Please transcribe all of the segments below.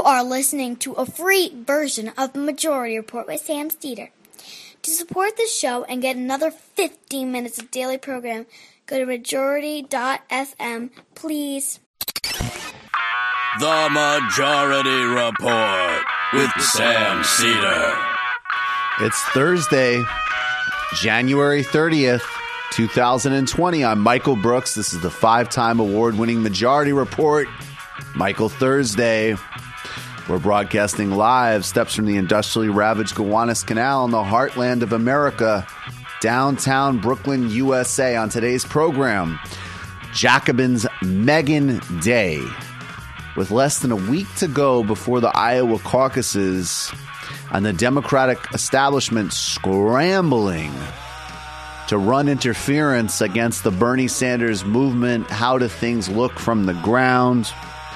are listening to a free version of the Majority Report with Sam Steeder. To support the show and get another 15 minutes of daily program, go to majority.fm, please. The Majority Report with Sam Steeder. It's Thursday, January 30th, 2020. I'm Michael Brooks. This is the 5-time award-winning Majority Report. Michael Thursday. We're broadcasting live, steps from the industrially ravaged Gowanus Canal in the heartland of America, downtown Brooklyn, USA. On today's program, Jacobin's Megan Day. With less than a week to go before the Iowa caucuses and the Democratic establishment scrambling to run interference against the Bernie Sanders movement, how do things look from the ground?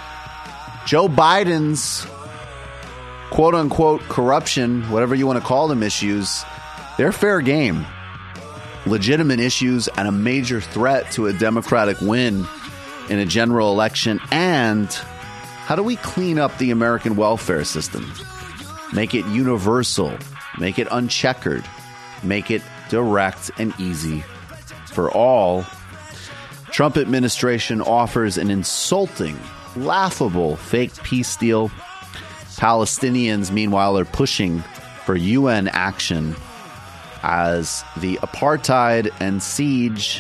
Joe Biden's quote-unquote corruption, whatever you want to call them, issues, they're fair game. Legitimate issues and a major threat to a Democratic win in a general election. And how do we clean up the American welfare system? Make it universal, make it uncheckered, make it direct and easy for all. Trump administration offers an insulting, laughable fake peace deal. Palestinians, meanwhile, are pushing for UN action as the apartheid and siege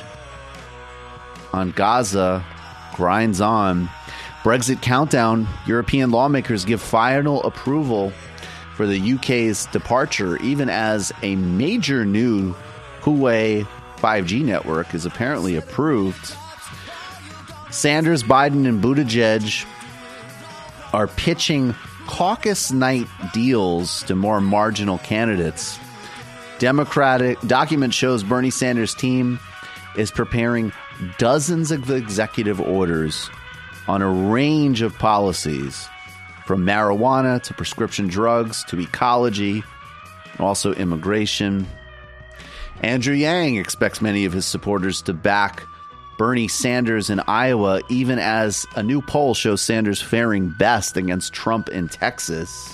on Gaza grinds on. Brexit countdown. European lawmakers give final approval for the UK's departure, even as a major new Huawei 5G network is apparently approved. Sanders, Biden, and Buttigieg are pitching caucus night deals to more marginal candidates. Democratic document shows Bernie Sanders' team is preparing dozens of executive orders on a range of policies, from marijuana to prescription drugs to ecology, and also immigration. Andrew Yang expects many of his supporters to back Bernie Sanders in Iowa, even as a new poll shows Sanders faring best against Trump in Texas.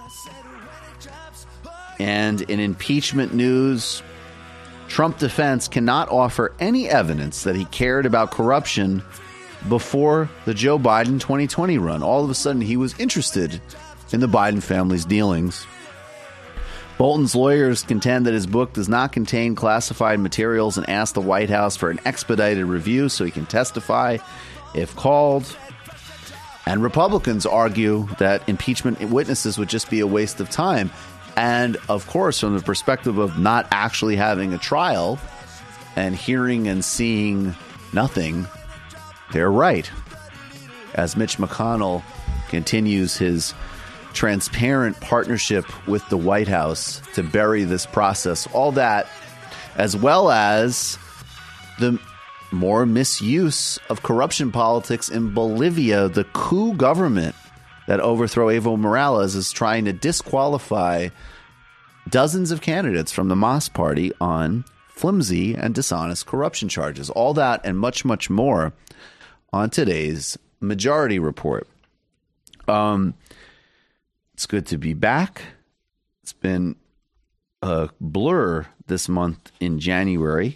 And in impeachment news, Trump defense cannot offer any evidence that he cared about corruption before the Joe Biden 2020 run. All of a sudden, he was interested in the Biden family's dealings. Bolton's lawyers contend that his book does not contain classified materials and ask the White House for an expedited review so he can testify if called. And Republicans argue that impeachment witnesses would just be a waste of time. And, of course, from the perspective of not actually having a trial and hearing and seeing nothing, they're right. As Mitch McConnell continues his transparent partnership with the White House to bury this process, all that, as well as the more misuse of corruption politics in Bolivia, the coup government that overthrew Evo Morales is trying to disqualify dozens of candidates from the MAS party on flimsy and dishonest corruption charges. All that and much, much more on today's Majority Report. It's good to be back. It's been a blur this month in January.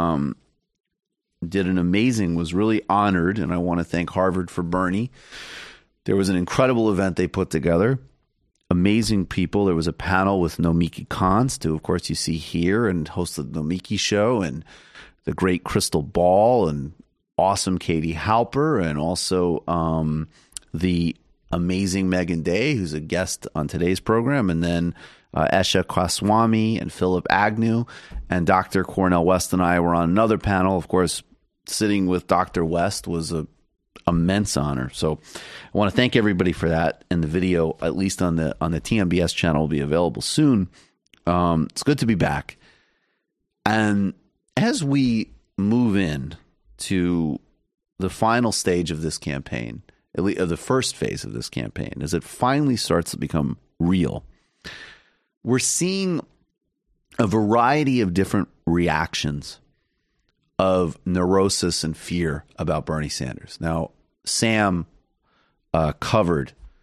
Did an amazing, was really honored, and I want to thank Harvard for Bernie. There was an incredible event they put together. Amazing people. There was a panel with Nomiki Konst, who, of course, you see here, and hosted the Nomiki Show, and the great Crystal Ball, and awesome Katie Halper, and also the amazing Megan Day, who's a guest on today's program, and then Esha Kwaswamy and Philip Agnew, and Dr. Cornel West and I were on another panel. Of course, sitting with Dr. West was a immense honor. So I want to thank everybody for that. And the video, at least on the TMBS channel, will be available soon. It's good to be back. And as we move in to the final stage of this campaign, at least of the first phase of this campaign, as it finally starts to become real, we're seeing a variety of different reactions of neurosis and fear about Bernie Sanders. Now, Sam covered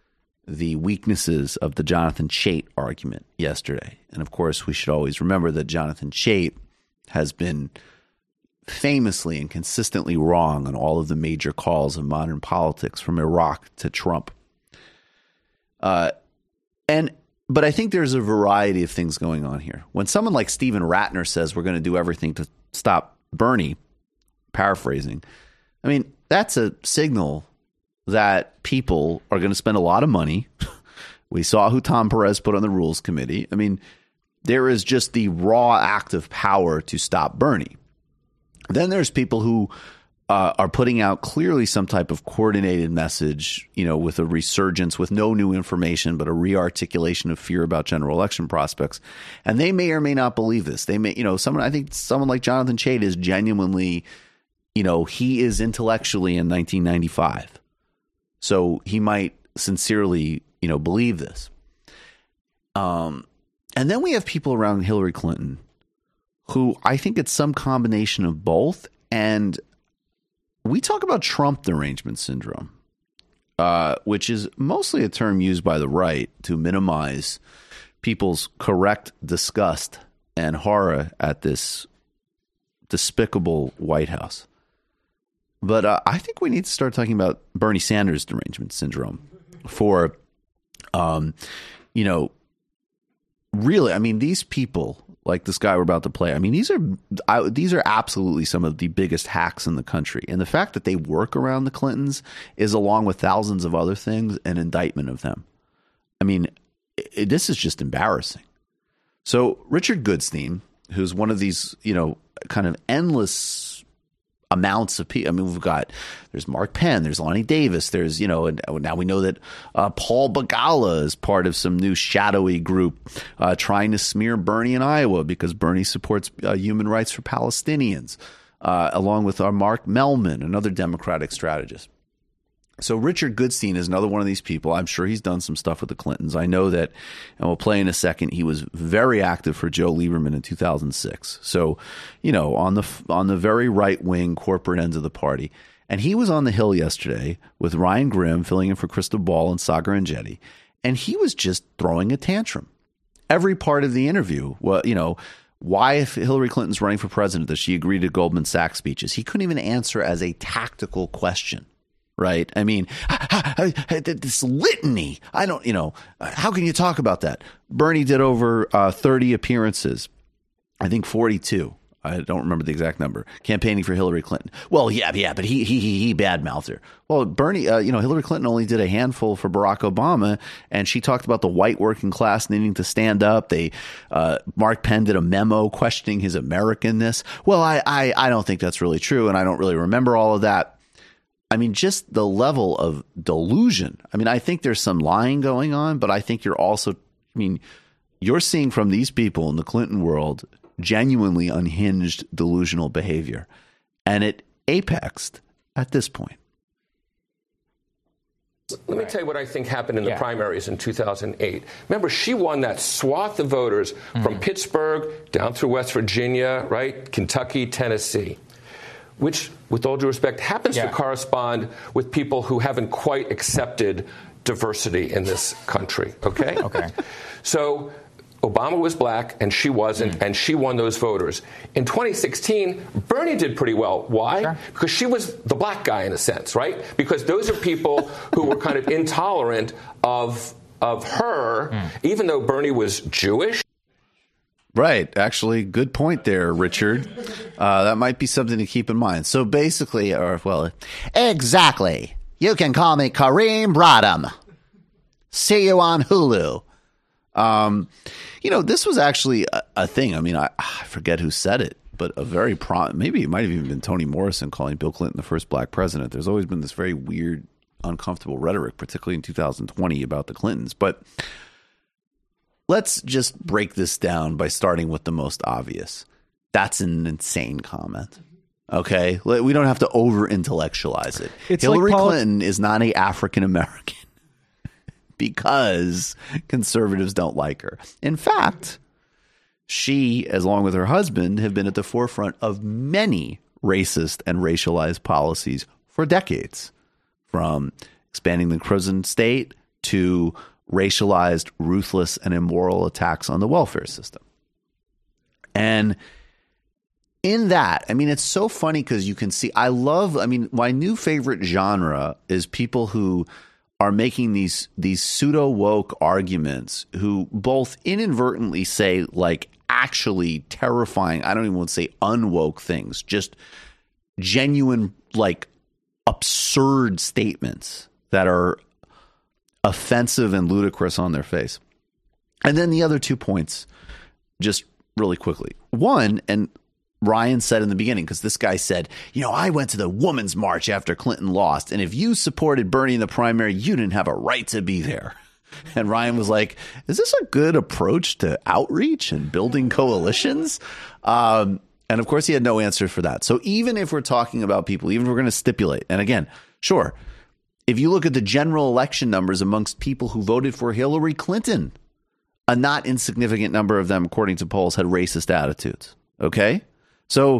the weaknesses of the Jonathan Chait argument yesterday. And of course, we should always remember that Jonathan Chait has been famously and consistently wrong on all of the major calls of modern politics, from Iraq to Trump. But I think there's a variety of things going on here. When someone like Stephen Ratner says we're going to do everything to stop Bernie, paraphrasing, I mean, that's a signal that people are going to spend a lot of money. We saw who Tom Perez put on the Rules Committee. I mean, there is just the raw act of power to stop Bernie. Then there's people who are putting out clearly some type of coordinated message, with a resurgence, with no new information, but a rearticulation of fear about general election prospects. And they may or may not believe this. They may, I think someone like Jonathan Chait is genuinely, he is intellectually in 1995. So he might sincerely, believe this. And then we have people around Hillary Clinton who I think it's some combination of both. And we talk about Trump derangement syndrome, which is mostly a term used by the right to minimize people's correct disgust and horror at this despicable White House. But I think we need to start talking about Bernie Sanders derangement syndrome for, really, I mean, these people like this guy we're about to play, I mean, these are absolutely some of the biggest hacks in the country. And the fact that they work around the Clintons is, along with thousands of other things, an indictment of them. I mean, this is just embarrassing. So Richard Goodstein, who's one of these, kind of endless amounts of people. I mean, there's Mark Penn, there's Lonnie Davis, there's, and now we know that Paul Begala is part of some new shadowy group trying to smear Bernie in Iowa because Bernie supports human rights for Palestinians, along with our Mark Mellman, another Democratic strategist. So Richard Goodstein is another one of these people. I'm sure he's done some stuff with the Clintons. I know that, and we'll play in a second, he was very active for Joe Lieberman in 2006. So, on the very right-wing corporate ends of the party. And he was on the Hill yesterday with Ryan Grimm filling in for Crystal Ball and Sagar Enjeti. And he was just throwing a tantrum. Every part of the interview, why, if Hillary Clinton's running for president, does she agree to Goldman Sachs speeches? He couldn't even answer as a tactical question. Right. I mean, this litany, how can you talk about that? Bernie did over 30 appearances, I think 42. I don't remember the exact number, campaigning for Hillary Clinton. Well, yeah, but he badmouthed her. Well, Bernie, Hillary Clinton only did a handful for Barack Obama, and she talked about the white working class needing to stand up. Mark Penn did a memo questioning his Americanness. Well, I don't think that's really true, and I don't really remember all of that. I mean, just the level of delusion. I mean, I think there's some lying going on, but I think you're seeing from these people in the Clinton world genuinely unhinged delusional behavior. And it apexed at this point. Let me tell you what I think happened in the primaries in 2008. Remember, she won that swath of voters from Pittsburgh down through West Virginia, right? Kentucky, Tennessee, which, with all due respect, happens to correspond with people who haven't quite accepted diversity in this country, okay? Okay. So Obama was black and she wasn't, and she won those voters. In 2016, Bernie did pretty well. Why? Sure. Because she was the black guy in a sense, right? Because those are people who were kind of intolerant of her, even though Bernie was Jewish. Right. Actually, good point there, Richard. That might be something to keep in mind. So basically, exactly. You can call me Kareem Rodham. See you on Hulu. This was actually a thing. I mean, I forget who said it, but maybe it might have even been Toni Morrison calling Bill Clinton the first black president. There's always been this very weird, uncomfortable rhetoric, particularly in 2020 about the Clintons. But let's just break this down by starting with the most obvious. That's an insane comment. Okay? We don't have to over-intellectualize it. Hillary Clinton is not an African-American because conservatives don't like her. In fact, she, along with her husband, have been at the forefront of many racist and racialized policies for decades, from expanding the prison state to racialized, ruthless, and immoral attacks on the welfare system. And in that, I mean, it's so funny because you can see, my new favorite genre is people who are making these pseudo woke arguments, who both inadvertently say like actually terrifying, I don't even want to say unwoke things, just genuine, like absurd statements that are offensive and ludicrous on their face. And then the other 2 points, just really quickly. One, and Ryan said in the beginning, because this guy said, I went to the Women's March after Clinton lost, and if you supported Bernie in the primary, you didn't have a right to be there. And Ryan was like, is this a good approach to outreach and building coalitions? And of course, he had no answer for that. So even if we're talking about people, even if we're going to stipulate, and again, sure, if you look at the general election numbers amongst people who voted for Hillary Clinton, a not insignificant number of them, according to polls, had racist attitudes. Okay? So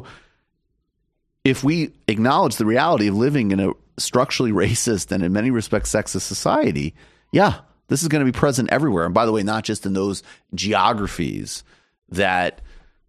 if we acknowledge the reality of living in a structurally racist and in many respects sexist society, yeah, this is going to be present everywhere. And by the way, not just in those geographies that,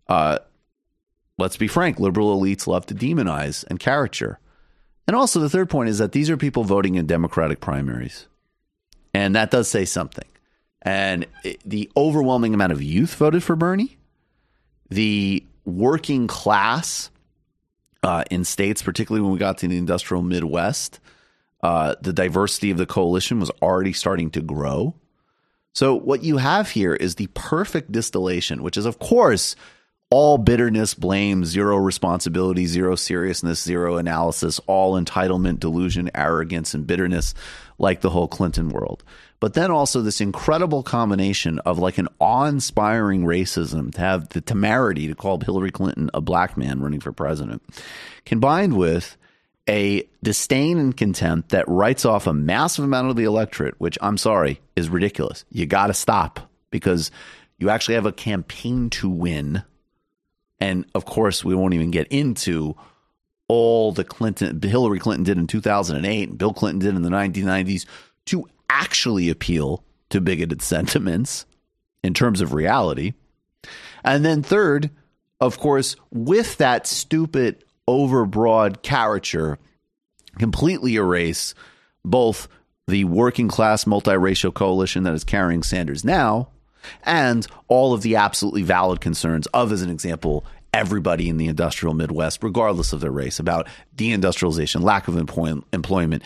let's be frank, liberal elites love to demonize and caricature. And also the third point is that these are people voting in Democratic primaries. And that does say something. And the overwhelming amount of youth voted for Bernie. The working class in states, particularly when we got to the industrial Midwest, the diversity of the coalition was already starting to grow. So what you have here is the perfect distillation, which is, of course, all bitterness, blame, zero responsibility, zero seriousness, zero analysis, all entitlement, delusion, arrogance, and bitterness, like the whole Clinton world. But then also this incredible combination of like an awe-inspiring racism, to have the temerity to call Hillary Clinton a black man running for president, combined with a disdain and contempt that writes off a massive amount of the electorate, which, I'm sorry, is ridiculous. You got to stop, because you actually have a campaign to win. And of course, we won't even get into all the Hillary Clinton did in 2008 and Bill Clinton did in the 1990s to actually appeal to bigoted sentiments in terms of reality. And then third, of course, with that stupid, overbroad caricature, completely erase both the working class multiracial coalition that is carrying Sanders now and all of the absolutely valid concerns of, as an example, everybody in the industrial Midwest, regardless of their race, about deindustrialization, lack of employment,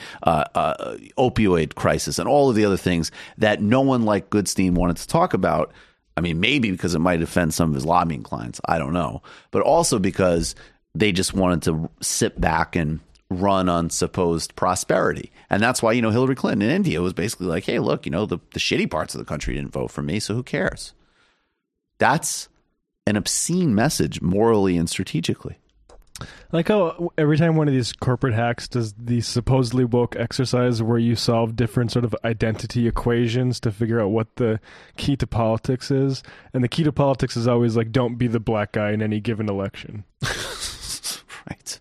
opioid crisis, and all of the other things that no one like Goodstein wanted to talk about. I mean, maybe because it might offend some of his lobbying clients. I don't know. But also because they just wanted to sit back and run on supposed prosperity. And that's why, Hillary Clinton in India was basically like, hey, look, the shitty parts of the country didn't vote for me, so who cares? That's an obscene message morally and strategically. Like how every time one of these corporate hacks does the supposedly woke exercise where you solve different sort of identity equations to figure out what the key to politics is. And the key to politics is always like, don't be the black guy in any given election. Right.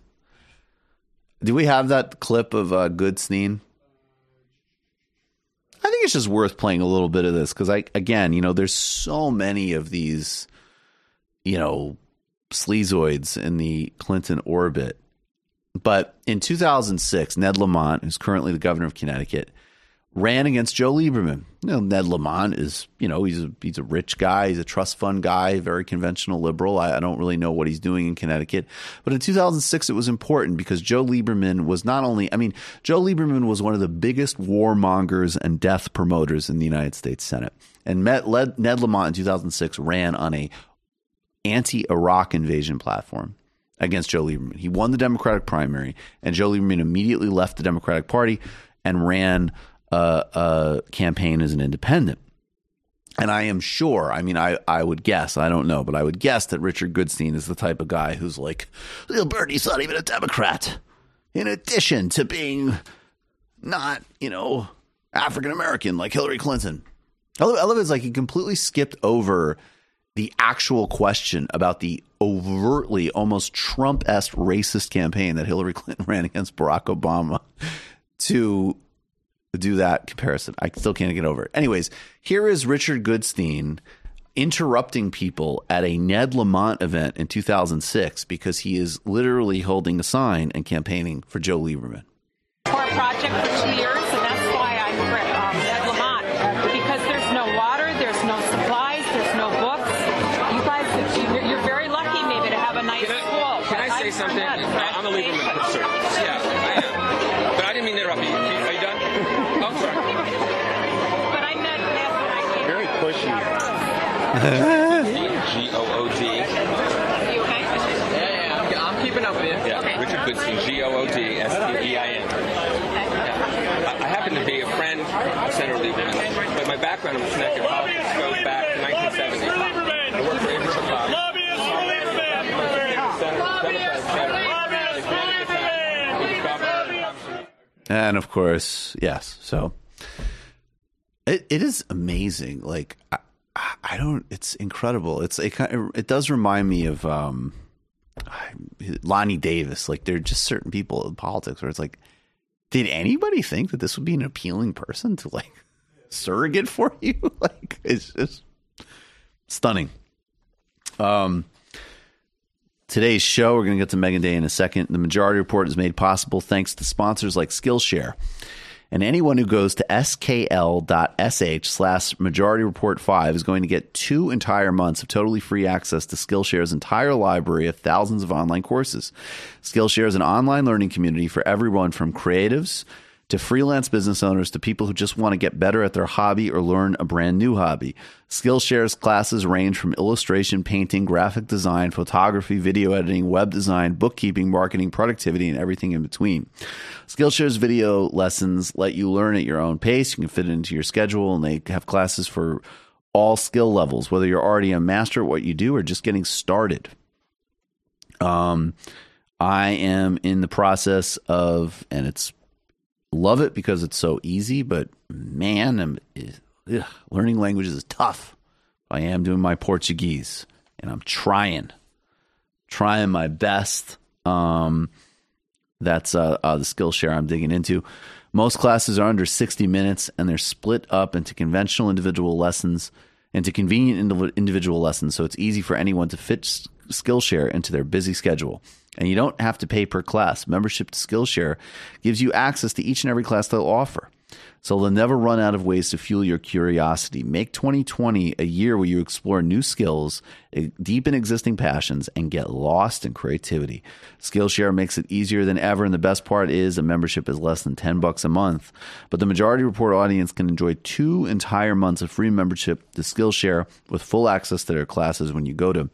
Do we have that clip of Goodstein? I think it's just worth playing a little bit of this because, there's so many of these, sleazoids in the Clinton orbit. But in 2006, Ned Lamont, who's currently the governor of Connecticut, ran against Joe Lieberman. Ned Lamont is, he's a rich guy. He's a trust fund guy, very conventional liberal. I don't really know what he's doing in Connecticut. But in 2006, it was important because Joe Lieberman was Joe Lieberman was one of the biggest warmongers and death promoters in the United States Senate. And Ned Lamont in 2006 ran on a anti-Iraq invasion platform against Joe Lieberman. He won the Democratic primary, and Joe Lieberman immediately left the Democratic Party and ran a campaign as an independent. And I am sure, I would guess, I don't know, but I would guess that Richard Goodstein is the type of guy who's like, well, Bernie's not even a Democrat, in addition to being not, African-American like Hillary Clinton. I love it's like he completely skipped over the actual question about the overtly almost Trump-esque racist campaign that Hillary Clinton ran against Barack Obama to do that comparison. I still can't get over it. Anyways, here is Richard Goodstein interrupting people at a Ned Lamont event in 2006 because he is literally holding a sign and campaigning for Joe Lieberman. For a project for 2 years, and that's why I'm Ned Lamont, because there's no water, there's no supplies, there's no books. You guys, you're very lucky maybe to have a nice school. Can I say something? I'm a Lieberman producer. Yeah, I am. But I didn't mean to interrupt you. Are you done? Oh, I'm sorry. But I met Ned when I came. Very pushy. G-O-O-D. Are you okay? Yeah, I'm keeping up with you. Yeah, Okay. Richard Goodstein, G-O-O-D-S-T-E-I-N. I happen to be a friend of Senator Lieberman, but my background in Connecticut politics goes back to 1970. I worked for Abraham Fox. And of course, yes. So it is amazing. Like I don't. It's incredible. It does remind me of Lonnie Davis. Like there are just certain people in politics where it's like, did anybody think that this would be an appealing person to like surrogate for you? Like it's just stunning. Today's show, we're going to get to Megan Day in a second. The Majority Report is made possible thanks to sponsors like Skillshare. And anyone who goes to skl.sh/MajorityReport5 is going to get 2 entire months of totally free access to Skillshare's entire library of thousands of online courses. Skillshare is an online learning community for everyone from creatives to freelance business owners to people who just want to get better at their hobby or learn a brand new hobby. Skillshare's classes range from illustration, painting, graphic design, photography, video editing, web design, bookkeeping, marketing, productivity, and everything in between. Skillshare's video lessons let you learn at your own pace. You can fit it into your schedule, and they have classes for all skill levels, whether you're already a master at what you do or just getting started. I am in the process of, and it's love it because it's so easy, but man, learning languages is tough. I am doing my Portuguese, and I'm trying my best. That's the Skillshare I'm digging into. Most classes are under 60 minutes, and they're split up into convenient individual lessons, so it's easy for anyone to fit Skillshare into their busy schedule. And you don't have to pay per class. Membership to Skillshare gives you access to each and every class they'll offer. So they'll never run out of ways to fuel your curiosity. Make 2020 a year where you explore new skills, deepen existing passions, and get lost in creativity. Skillshare makes it easier than ever, and the best part is a membership is less than $10 a month. But the Majority Report audience can enjoy 2 entire months of free membership to Skillshare with full access to their classes when you go to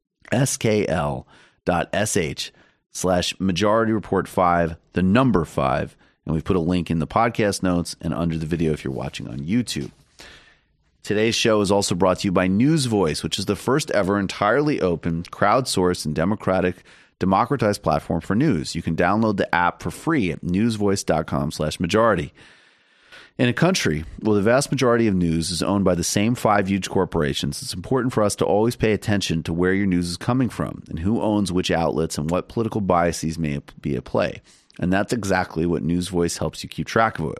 skl.sh/MajorityReport5, the number 5, and we put a link in the podcast notes and under the video if you're watching on YouTube. Today's show is also brought to you by NewsVoice, which is the first ever entirely open, crowdsourced, and democratized platform for news. You can download the app for free at newsvoice.com/majority. In a country where the vast majority of news is owned by the same 5 huge corporations, it's important for us to always pay attention to where your news is coming from and who owns which outlets and what political biases may be at play. And that's exactly what NewsVoice helps you keep track of.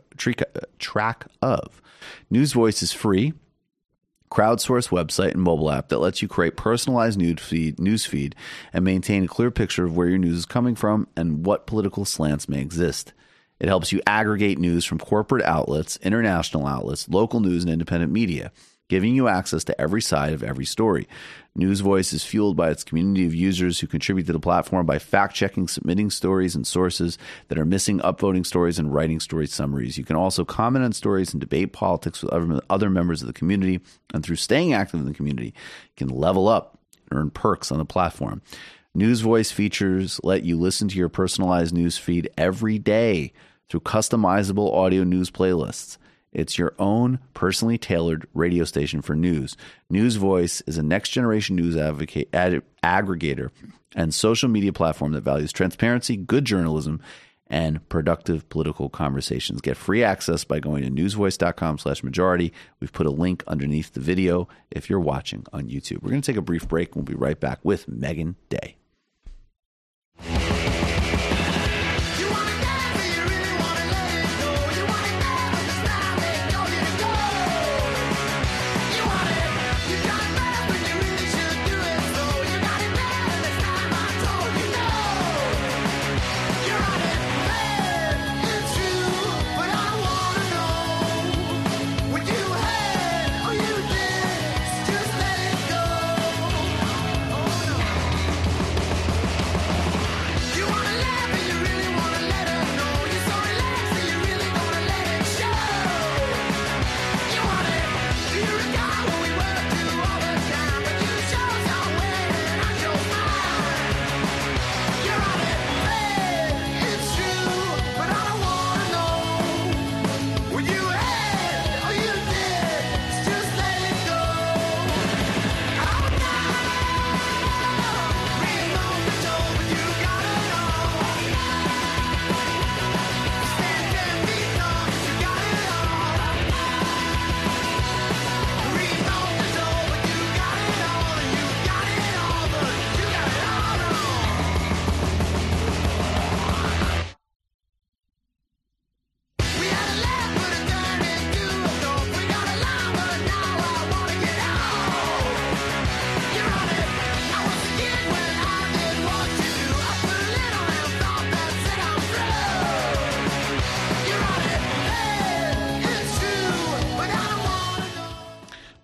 NewsVoice is free, crowdsourced website and mobile app that lets you create personalized news feed and maintain a clear picture of where your news is coming from and what political slants may exist. It helps you aggregate news from corporate outlets, international outlets, local news, and independent media, giving you access to every side of every story. NewsVoice is fueled by its community of users who contribute to the platform by fact-checking, submitting stories and sources that are missing, upvoting stories, and writing story summaries. You can also comment on stories and debate politics with other members of the community, and through staying active in the community, you can level up and earn perks on the platform. NewsVoice features let you listen to your personalized news feed every day through customizable audio news playlists. It's your own personally tailored radio station for news. NewsVoice is a next-generation news aggregator and social media platform that values transparency, good journalism, and productive political conversations. Get free access by going to newsvoice.com/majority. We've put a link underneath the video if you're watching on YouTube. We're going to take a brief break. We'll be right back with Megan Day.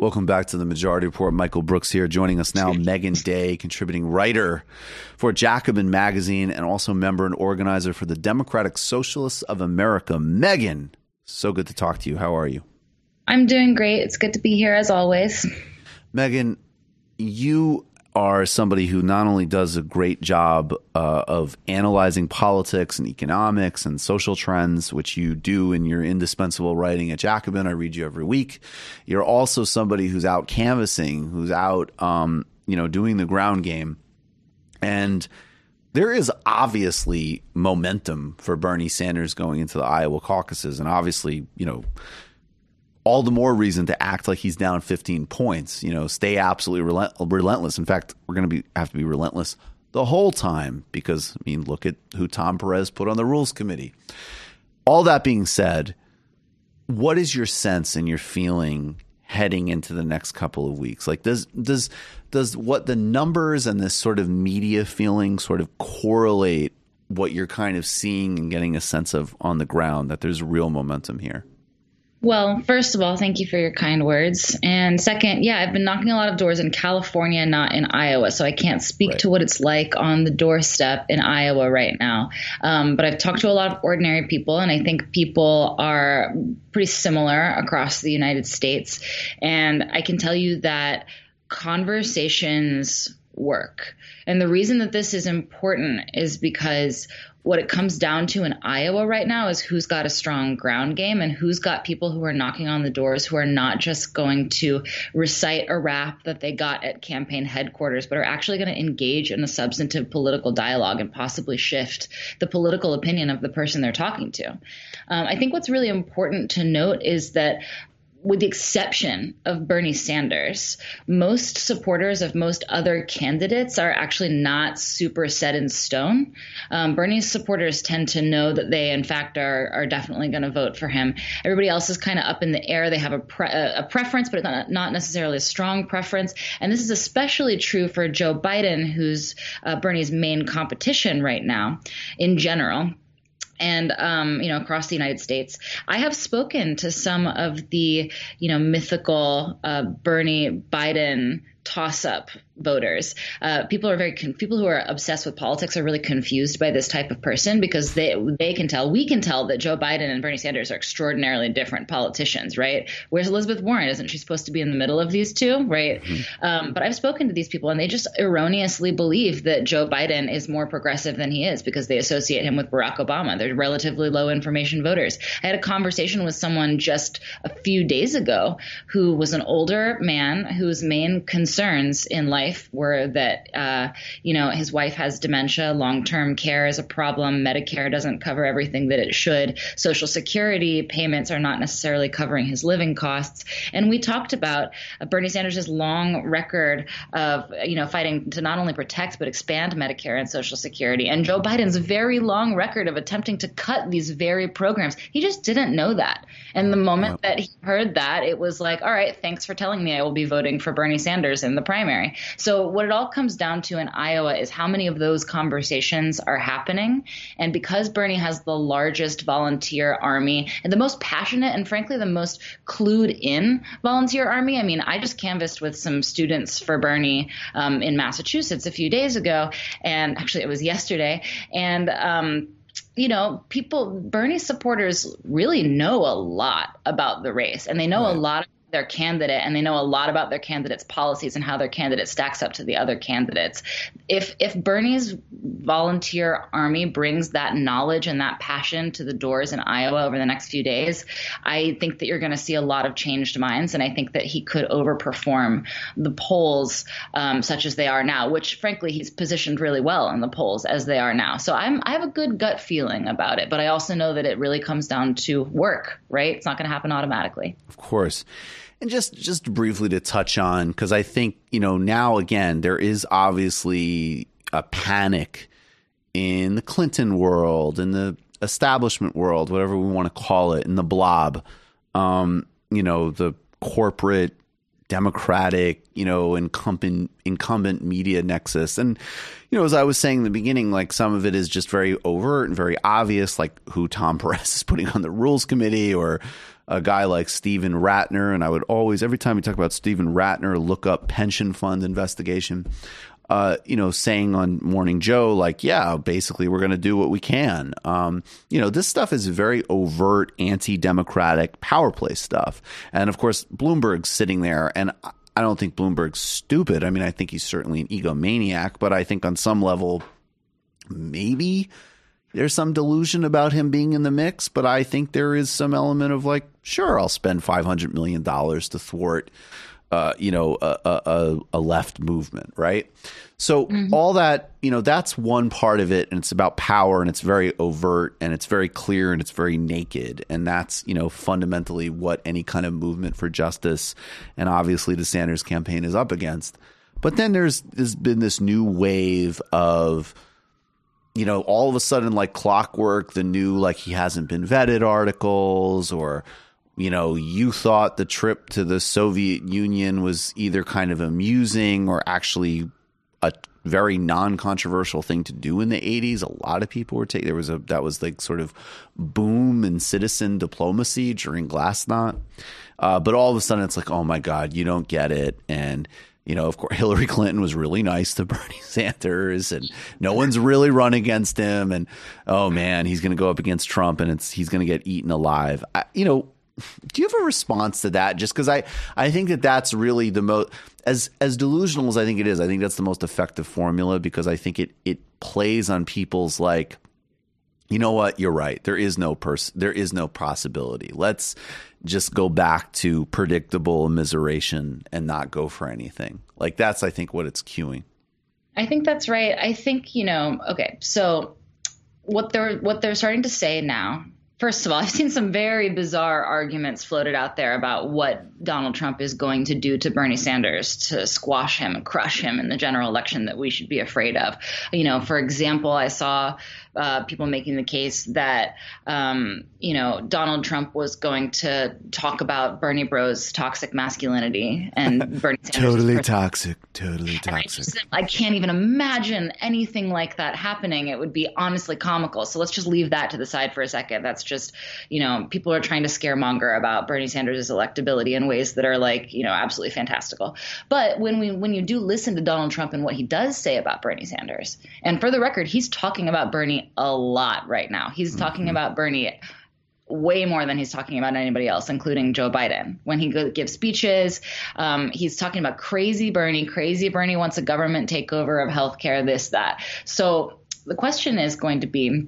Welcome back to the Majority Report. Michael Brooks here. Joining us now, Megan Day, contributing writer for Jacobin Magazine and also member and organizer for the Democratic Socialists of America. Megan, so good to talk to you. How are you? I'm doing great. It's good to be here as always. Megan, you are somebody who not only does a great job of analyzing politics and economics and social trends, which you do in your indispensable writing at Jacobin. I read you every week. You're also somebody who's out canvassing, who's out, doing the ground game. And there is obviously momentum for Bernie Sanders going into the Iowa caucuses. And obviously, all the more reason to act like he's down 15 points, stay absolutely relentless. In fact, we're going to have to be relentless the whole time because, look at who Tom Perez put on the Rules Committee. All that being said, what is your sense and your feeling heading into the next couple of weeks? Like, does what the numbers and this sort of media feeling sort of correlate what you're kind of seeing and getting a sense of on the ground, that there's real momentum here? Well, first of all, thank you for your kind words. And second, I've been knocking a lot of doors in California, not in Iowa. So I can't speak to what it's like on the doorstep in Iowa right now. But I've talked to a lot of ordinary people, and I think people are pretty similar across the United States. And I can tell you that conversations work. And the reason that this is important is because what it comes down to in Iowa right now is who's got a strong ground game and who's got people who are knocking on the doors who are not just going to recite a rap that they got at campaign headquarters, but are actually going to engage in a substantive political dialogue and possibly shift the political opinion of the person they're talking to. I think what's really important to note is that with the exception of Bernie Sanders, most supporters of most other candidates are actually not super set in stone. Bernie's supporters tend to know that they, in fact, are definitely going to vote for him. Everybody else is kind of up in the air. They have a preference, but not necessarily a strong preference. And this is especially true for Joe Biden, who's Bernie's main competition right now in general. And, across the United States, I have spoken to some of the, mythical Bernie Biden toss-up voters. People who are obsessed with politics are really confused by this type of person because we can tell that Joe Biden and Bernie Sanders are extraordinarily different politicians, right? Where's Elizabeth Warren? Isn't she supposed to be in the middle of these two, right? Mm-hmm. But I've spoken to these people and they just erroneously believe that Joe Biden is more progressive than he is because they associate him with Barack Obama. They're relatively low information voters. I had a conversation with someone just a few days ago who was an older man whose main concerns in life were that, his wife has dementia, long-term care is a problem, Medicare doesn't cover everything that it should, Social Security payments are not necessarily covering his living costs. And we talked about Bernie Sanders' long record of, fighting to not only protect but expand Medicare and Social Security, and Joe Biden's very long record of attempting to cut these very programs. He just didn't know that. And the moment that he heard that, it was like, all right, thanks for telling me I will be voting for Bernie Sanders in the primary. So what it all comes down to in Iowa is how many of those conversations are happening. And because Bernie has the largest volunteer army and the most passionate and frankly the most clued in volunteer army. I just canvassed with some students for Bernie in Massachusetts a few days ago. And actually it was yesterday. And Bernie supporters really know a lot about the race, and they know a lot about their candidate, and they know a lot about their candidate's policies and how their candidate stacks up to the other candidates. If Bernie's volunteer army brings that knowledge and that passion to the doors in Iowa over the next few days, I think that you're going to see a lot of changed minds, and I think that he could overperform the polls such as they are now, which frankly he's positioned really well in the polls as they are now. So I have a good gut feeling about it, but I also know that it really comes down to work, right? It's not going to happen automatically. Of course. And just briefly to touch on, because I think, now again, there is obviously a panic in the Clinton world, in the establishment world, whatever we want to call it, in the blob, the corporate Democratic, incumbent media nexus. And, as I was saying in the beginning, like some of it is just very overt and very obvious, like who Tom Perez is putting on the Rules Committee or a guy like Steven Rattner, and I would always, every time we talk about Steven Rattner, look up pension fund investigation, saying on Morning Joe, like, yeah, basically we're going to do what we can. This stuff is very overt anti-democratic power play stuff. And of course, Bloomberg's sitting there, and I don't think Bloomberg's stupid. I mean, I think he's certainly an egomaniac, but I think on some level, maybe there's some delusion about him being in the mix, but I think there is some element of like, sure, I'll spend $500 million to thwart, a left movement, right? So all that, that's one part of it, and it's about power, and it's very overt, and it's very clear, and it's very naked, and that's, fundamentally what any kind of movement for justice, and obviously the Sanders campaign is up against. But then there's been this new wave of, all of a sudden, like clockwork, the new, like, he hasn't been vetted articles, or, you thought the trip to the Soviet Union was either kind of amusing or actually a very non-controversial thing to do in the 80s. A lot of people were taking, that was like sort of boom in citizen diplomacy during Glasnost. But all of a sudden it's like, oh my God, you don't get it. And, of course, Hillary Clinton was really nice to Bernie Sanders, and no one's really run against him. And, oh man, he's going to go up against Trump, and he's going to get eaten alive. Do you have a response to that? Just because I think that's really the most, as delusional as I think it is, I think that's the most effective formula, because I think it plays on people's like, you know what, you're right. There is no possibility. Let's just go back to predictable immiseration and not go for anything. Like, that's, I think, what it's cueing. I think that's right. I think, okay, so what they're starting to say now, first of all, I've seen some very bizarre arguments floated out there about what Donald Trump is going to do to Bernie Sanders to squash him and crush him in the general election that we should be afraid of. For example, I saw people making the case that, Donald Trump was going to talk about Bernie Bro's toxic masculinity and Bernie Sanders. Totally toxic. I can't even imagine anything like that happening. It would be honestly comical. So let's just leave that to the side for a second. That's just, people are trying to scaremonger about Bernie Sanders' electability in ways that are like, absolutely fantastical. But when you do listen to Donald Trump and what he does say about Bernie Sanders, and for the record, he's talking about Bernie a lot right now. He's talking about Bernie way more than he's talking about anybody else, including Joe Biden. When he gives speeches, he's talking about crazy Bernie. Crazy Bernie wants a government takeover of healthcare, this, that. So the question is going to be,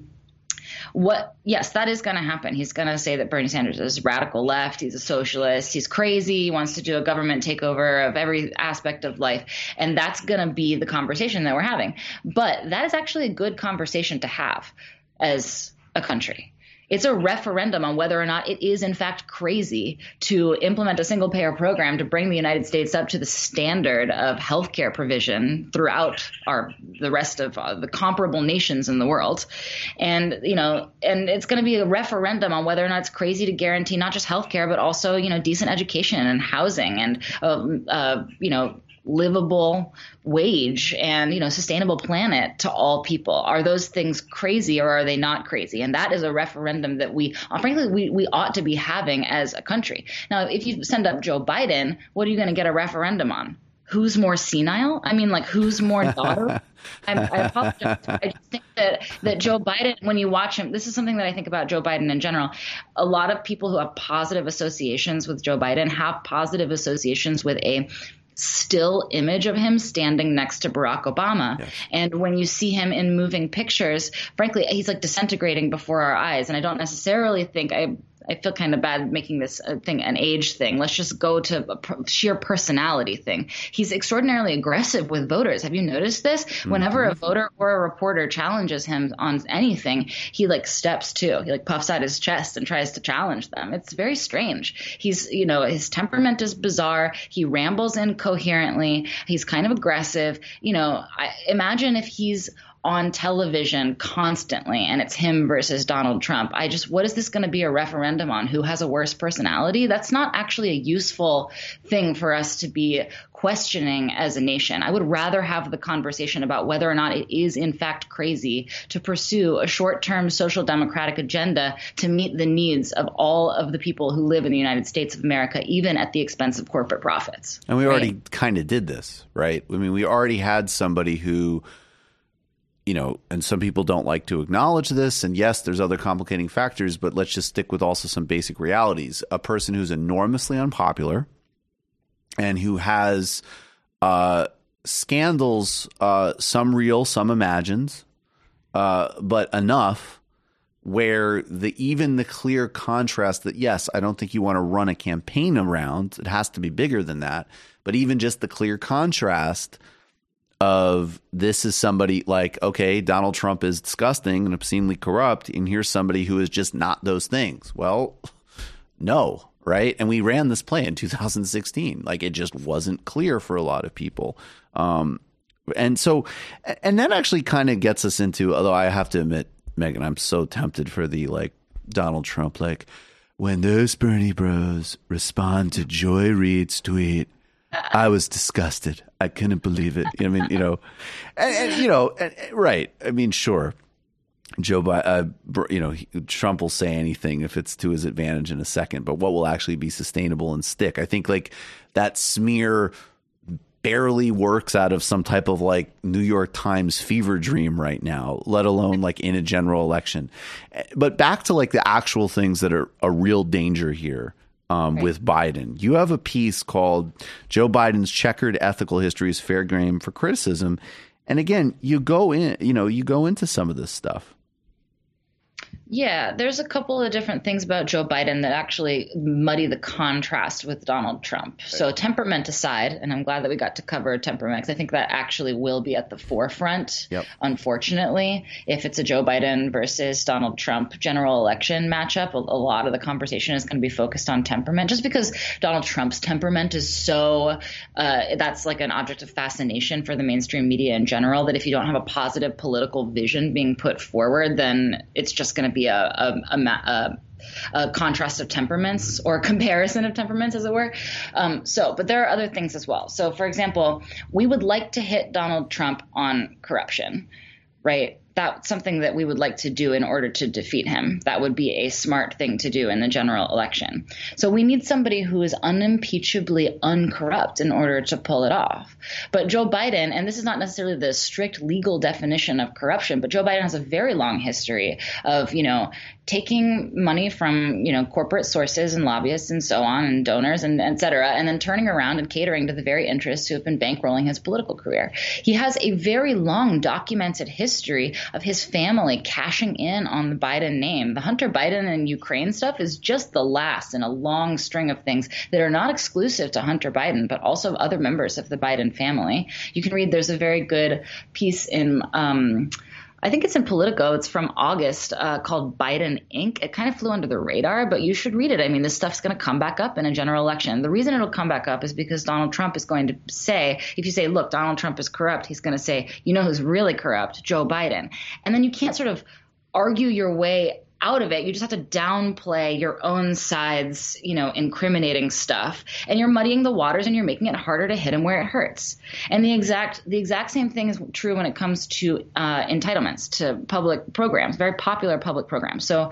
yes, that is going to happen. He's going to say that Bernie Sanders is radical left. He's a socialist. He's crazy. He wants to do a government takeover of every aspect of life. And that's going to be the conversation that we're having. But that is actually a good conversation to have as a country. It's a referendum on whether or not it is, in fact, crazy to implement a single-payer program to bring the United States up to the standard of healthcare provision throughout the rest of the comparable nations in the world. And, and it's going to be a referendum on whether or not it's crazy to guarantee not just healthcare, but also, decent education and housing and, livable wage and, sustainable planet to all people. Are those things crazy or are they not crazy? And that is a referendum that we ought to be having as a country. Now, if you send up Joe Biden, what are you going to get a referendum on? Who's more senile? I mean, like, who's more daughter? I apologize. I just think that Joe Biden, when you watch him, this is something that I think about Joe Biden in general. A lot of people who have positive associations with Joe Biden have positive associations with a still image of him standing next to Barack Obama. Yes. And when you see him in moving pictures, frankly, he's like disintegrating before our eyes. And I don't necessarily think I feel kind of bad making this thing an age thing. Let's just go to a sheer personality thing. He's extraordinarily aggressive with voters. Have you noticed this? Mm-hmm. Whenever a voter or a reporter challenges him on anything, he like steps to. He like puffs out his chest and tries to challenge them. It's very strange. He's, his temperament is bizarre. He rambles incoherently. He's kind of aggressive. I imagine if he's on television constantly and it's him versus Donald Trump, what is this going to be a referendum on? Who has a worse personality? That's not actually a useful thing for us to be questioning as a nation. I would rather have the conversation about whether or not it is in fact crazy to pursue a short-term social democratic agenda to meet the needs of all of the people who live in the United States of America, even at the expense of corporate profits. And we already kind of did this, right? I mean, we already had somebody who, and some people don't like to acknowledge this. And yes, there's other complicating factors, but let's just stick with also some basic realities. A person who's enormously unpopular and who has scandals, some real, some imagined, but enough where even the clear contrast that, yes, I don't think you want to run a campaign around. It has to be bigger than that. But even just the clear contrast of this is somebody like, okay, Donald Trump is disgusting and obscenely corrupt, and here's somebody who is just not those things. Well, no. Right. And we ran this play in 2016. Like, it just wasn't clear for a lot of people. And that actually kind of gets us into, although I have to admit, Megan, I'm so tempted for the Donald Trump, when those Bernie bros respond to Joy Reid's tweet, I was disgusted. I couldn't believe it. Right. I mean, sure. Joe Biden, Trump will say anything if it's to his advantage in a second, but what will actually be sustainable and stick? I think that smear barely works out of some type of New York Times fever dream right now, let alone in a general election. But back to the actual things that are a real danger here. With Biden, you have a piece called Joe Biden's Checkered Ethical History is Fair Game for Criticism. And again, you go into some of this stuff. Yeah, there's a couple of different things about Joe Biden that actually muddy the contrast with Donald Trump. So temperament aside, and I'm glad that we got to cover temperament because I think that actually will be at the forefront, unfortunately, if it's a Joe Biden versus Donald Trump general election matchup. A lot of the conversation is going to be focused on temperament just because Donald Trump's temperament is so that's an object of fascination for the mainstream media in general, that if you don't have a positive political vision being put forward, then it's just going to be a contrast of temperaments or a comparison of temperaments, as it were. But there are other things as well. So, for example, we would like to hit Donald Trump on corruption, right? That's something that we would like to do in order to defeat him. That would be a smart thing to do in the general election. So we need somebody who is unimpeachably uncorrupt in order to pull it off. But Joe Biden, and this is not necessarily the strict legal definition of corruption, but Joe Biden has a very long history of, taking money from, corporate sources and lobbyists and so on and donors and et cetera, and then turning around and catering to the very interests who have been bankrolling his political career. He has a very long documented history of his family cashing in on the Biden name. The Hunter Biden and Ukraine stuff is just the last in a long string of things that are not exclusive to Hunter Biden, but also other members of the Biden family. You can read, there's a very good piece in I think it's in Politico. It's from August called Biden Inc. It kind of flew under the radar, but you should read it. I mean, this stuff's going to come back up in a general election. The reason it'll come back up is because Donald Trump is going to say, if you say, look, Donald Trump is corrupt, he's going to say, who's really corrupt? Joe Biden. And then you can't sort of argue your way out of it. You just have to downplay your own side's, incriminating stuff, and you're muddying the waters and you're making it harder to hit him where it hurts. And the exact same thing is true when it comes to entitlements to public programs, very popular public programs. So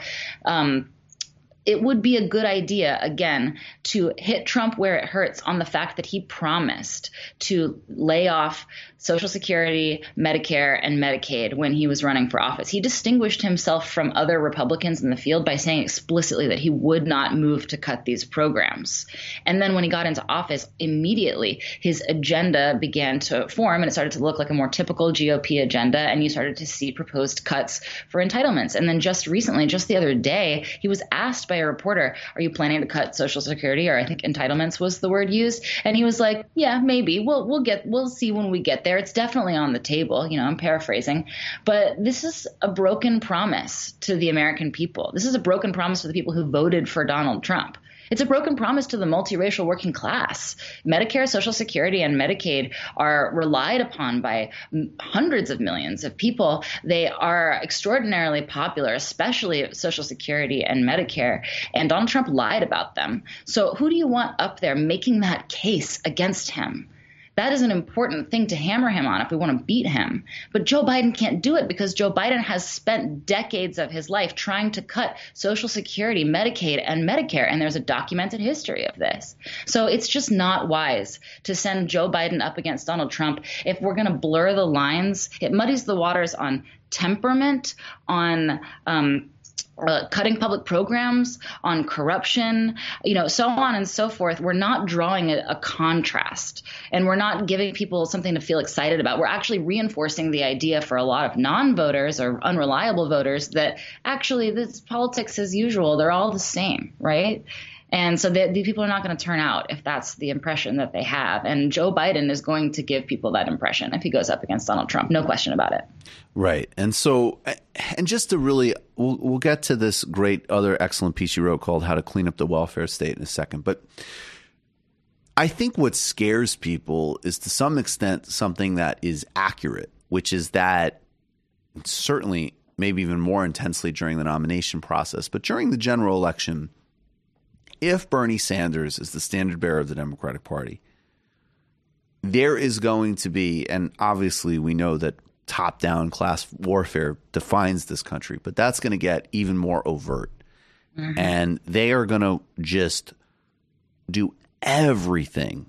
it would be a good idea, again, to hit Trump where it hurts on the fact that he promised to lay off Social Security, Medicare, and Medicaid when he was running for office. He distinguished himself from other Republicans in the field by saying explicitly that he would not move to cut these programs. And then when he got into office, immediately his agenda began to form, and it started to look like a more typical GOP agenda, and you started to see proposed cuts for entitlements. And then just recently, just the other day, he was asked by a reporter, are you planning to cut Social Security? Or I think entitlements was the word used. And he was like, yeah, maybe. We'll see when we get there. It's definitely on the table. I'm paraphrasing. But this is a broken promise to the American people. This is a broken promise to the people who voted for Donald Trump. It's a broken promise to the multiracial working class. Medicare, Social Security, and Medicaid are relied upon by hundreds of millions of people. They are extraordinarily popular, especially Social Security and Medicare, and Donald Trump lied about them. So who do you want up there making that case against him? That is an important thing to hammer him on if we want to beat him. But Joe Biden can't do it because Joe Biden has spent decades of his life trying to cut Social Security, Medicaid, and Medicare, and there's a documented history of this. So it's just not wise to send Joe Biden up against Donald Trump. If we're going to blur the lines, it muddies the waters on temperament, on cutting public programs, on corruption, so on and so forth. We're not drawing a contrast, and we're not giving people something to feel excited about. We're actually reinforcing the idea for a lot of non-voters or unreliable voters that actually this politics as usual. They're all the same, right? And so the people are not going to turn out if that's the impression that they have. And Joe Biden is going to give people that impression if he goes up against Donald Trump. No question about it. Right. And so, and just to really, we'll get to this great other excellent piece you wrote called How to Clean Up the Welfare State in a second. But I think what scares people is to some extent something that is accurate, which is that certainly maybe even more intensely during the nomination process, but during the general election, if Bernie Sanders is the standard bearer of the Democratic Party, there is going to be, and obviously we know that top-down class warfare defines this country, but that's going to get even more overt. Mm-hmm. And they are going to just do everything,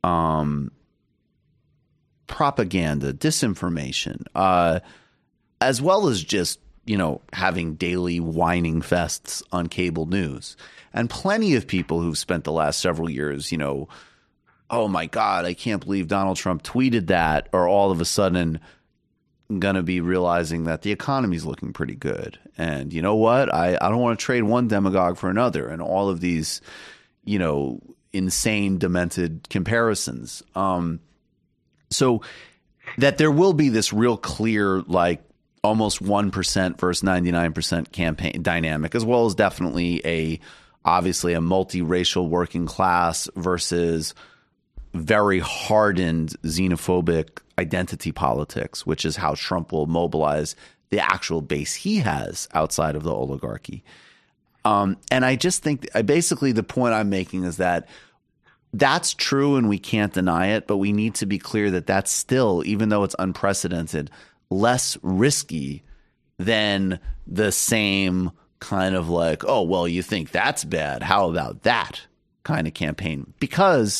propaganda, disinformation, as well as just, having daily whining fests on cable news. And plenty of people who've spent the last several years, oh my God, I can't believe Donald Trump tweeted that, are all of a sudden going to be realizing that the economy's looking pretty good. And you know what? I don't want to trade one demagogue for another, and all of these, insane, demented comparisons. So that there will be this real clear, almost 1% versus 99% campaign dynamic, as well as definitely obviously a multiracial working class versus very hardened xenophobic identity politics, which is how Trump will mobilize the actual base he has outside of the oligarchy. And I just think basically the point I'm making is that that's true and we can't deny it, but we need to be clear that that's still, even though it's unprecedented, less risky than the same kind of oh, well, you think that's bad. How about that kind of campaign? Because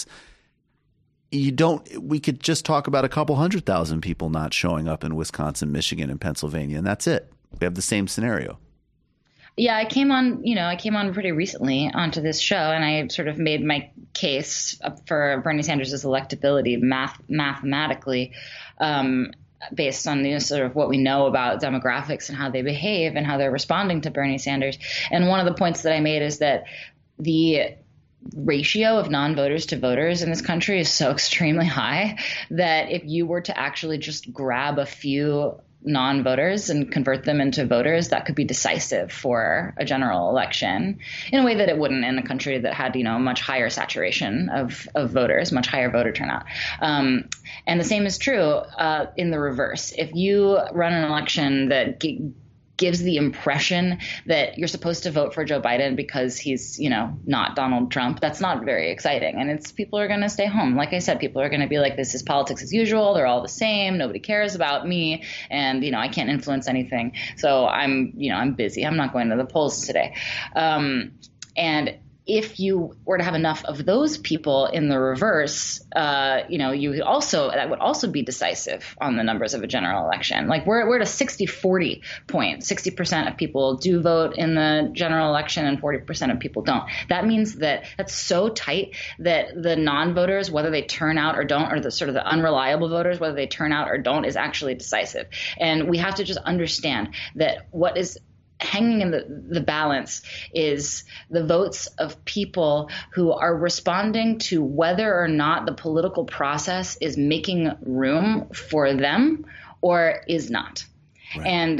we could just talk about a couple 100,000 people not showing up in Wisconsin, Michigan, and Pennsylvania, and that's it. We have the same scenario. Yeah, I came on pretty recently onto this show, and I sort of made my case for Bernie Sanders' electability mathematically, based on sort of what we know about demographics and how they behave and how they're responding to Bernie Sanders. And one of the points that I made is that the ratio of non-voters to voters in this country is so extremely high that if you were to actually just grab a few non-voters and convert them into voters, that could be decisive for a general election in a way that it wouldn't in a country that had, much higher saturation of voters, much higher voter turnout. And the same is true in the reverse. If you run an election that gives the impression that you're supposed to vote for Joe Biden because he's, not Donald Trump, that's not very exciting. And people are going to stay home. Like I said, people are going to be like, this is politics as usual. They're all the same. Nobody cares about me. And, I can't influence anything. So I'm busy. I'm not going to the polls today. And if you were to have enough of those people in the reverse, that would also be decisive on the numbers of a general election. We're at a 60-40 point. 60% of people do vote in the general election and 40% of people don't. That means that's so tight that the non-voters, whether they turn out or don't, or the sort of the unreliable voters, whether they turn out or don't, is actually decisive. And we have to just understand that what is hanging in the balance is the votes of people who are responding to whether or not the political process is making room for them or is not. Right.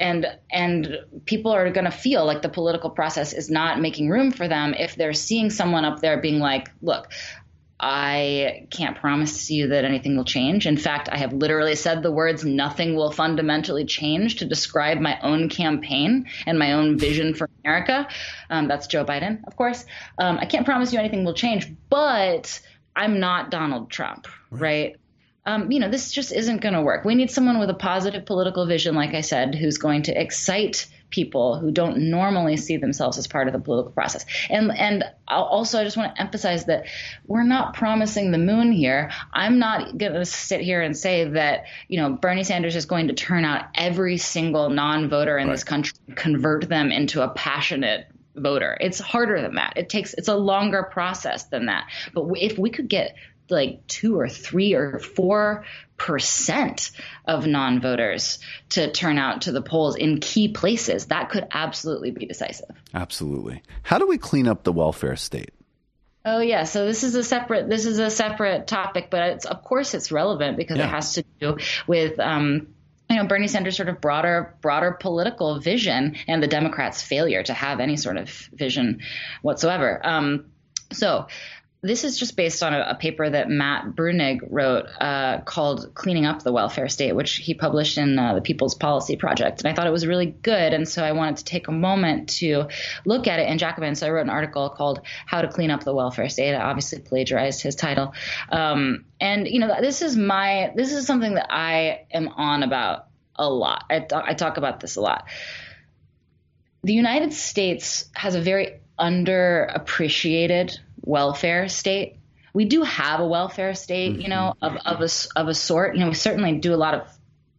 and people are going to feel like the political process is not making room for them if they're seeing someone up there being like, look, I can't promise to you that anything will change. In fact, I have literally said the words "nothing will fundamentally change" to describe my own campaign and my own vision for America. That's Joe Biden, of course. I can't promise you anything will change, but I'm not Donald Trump, right? This just isn't going to work. We need someone with a positive political vision, like I said, who's going to excite people who don't normally see themselves as part of the political process. And I just want to emphasize that we're not promising the moon here. I'm not going to sit here and say that, Bernie Sanders is going to turn out every single non-voter in this country and convert them into a passionate voter. It's harder than that. It's a longer process than that. But if we could get like 2 or 3 or 4% of non-voters to turn out to the polls in key places, that could absolutely be decisive. Absolutely. How do we clean up the welfare state? Oh yeah, so this is a separate topic, but of course it's relevant because it has to do with Bernie Sanders' sort of broader political vision and the Democrats' failure to have any sort of vision whatsoever. So this is just based on a paper that Matt Bruenig wrote called Cleaning Up the Welfare State, which he published in the People's Policy Project. And I thought it was really good. And so I wanted to take a moment to look at it in Jacobin. So I wrote an article called How to Clean Up the Welfare State. I obviously plagiarized his title. This is something that I am on about a lot. I talk about this a lot. The United States has a very underappreciated welfare state. We do have a welfare state, of a sort. We certainly do a lot of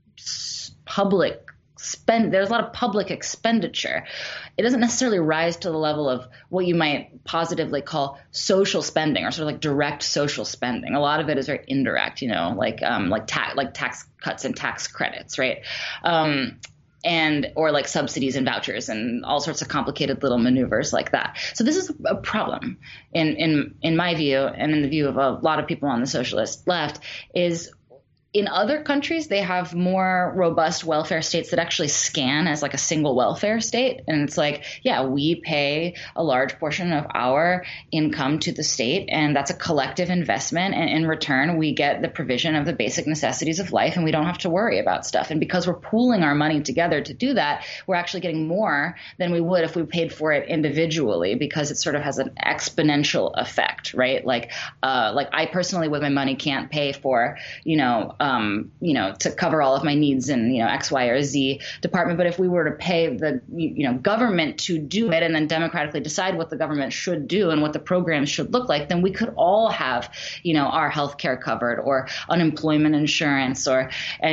there's a lot of public expenditure. It doesn't necessarily rise to the level of what you might positively call social spending or sort of like direct social spending. A lot of it is very indirect, like tax cuts and tax credits, right? Or like subsidies and vouchers and all sorts of complicated little maneuvers like that. So this is a problem in my view, and in the view of a lot of people on the socialist left, is in other countries, they have more robust welfare states that actually scan as like a single welfare state. And it's like, yeah, we pay a large portion of our income to the state, and that's a collective investment. And in return, we get the provision of the basic necessities of life, and we don't have to worry about stuff. And because we're pooling our money together to do that, we're actually getting more than we would if we paid for it individually, because it sort of has an exponential effect, right? Like I personally with my money can't pay for, to cover all of my needs in, X, Y, or Z department. But if we were to pay the, government to do it and then democratically decide what the government should do and what the programs should look like, then we could all have, our health care covered, or unemployment insurance, or,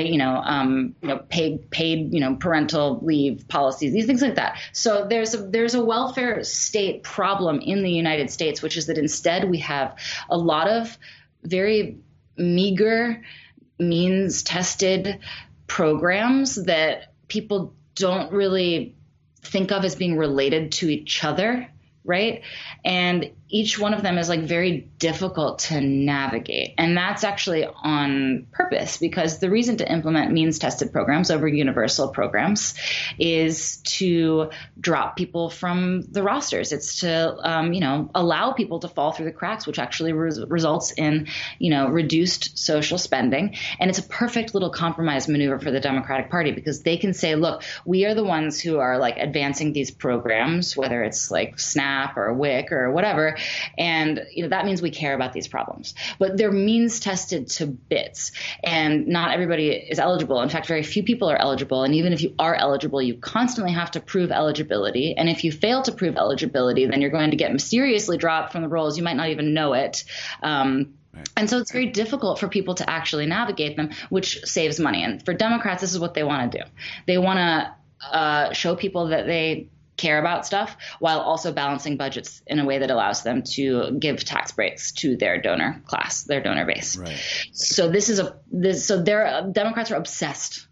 paid, parental leave policies, these things like that. So there's a welfare state problem in the United States, which is that instead we have a lot of very meager, means-tested programs that people don't really think of as being related to each other, right? And each one of them is like very difficult to navigate. And that's actually on purpose, because the reason to implement means-tested programs over universal programs is to drop people from the rosters. It's to, allow people to fall through the cracks, which actually results in, reduced social spending. And it's a perfect little compromise maneuver for the Democratic Party, because they can say, look, we are the ones who are like advancing these programs, whether it's like SNAP or WIC or whatever. And that means we care about these problems, but they're means tested to bits, and not everybody is eligible. In fact, very few people are eligible. And even if you are eligible, you constantly have to prove eligibility. And if you fail to prove eligibility, then you're going to get mysteriously dropped from the rolls. You might not even know it. And so it's very difficult for people to actually navigate them, which saves money. And for Democrats, this is what they want to do. They want to show people that they care about stuff while also balancing budgets in a way that allows them to give tax breaks to their donor class, their donor base. Right. So Democrats are obsessed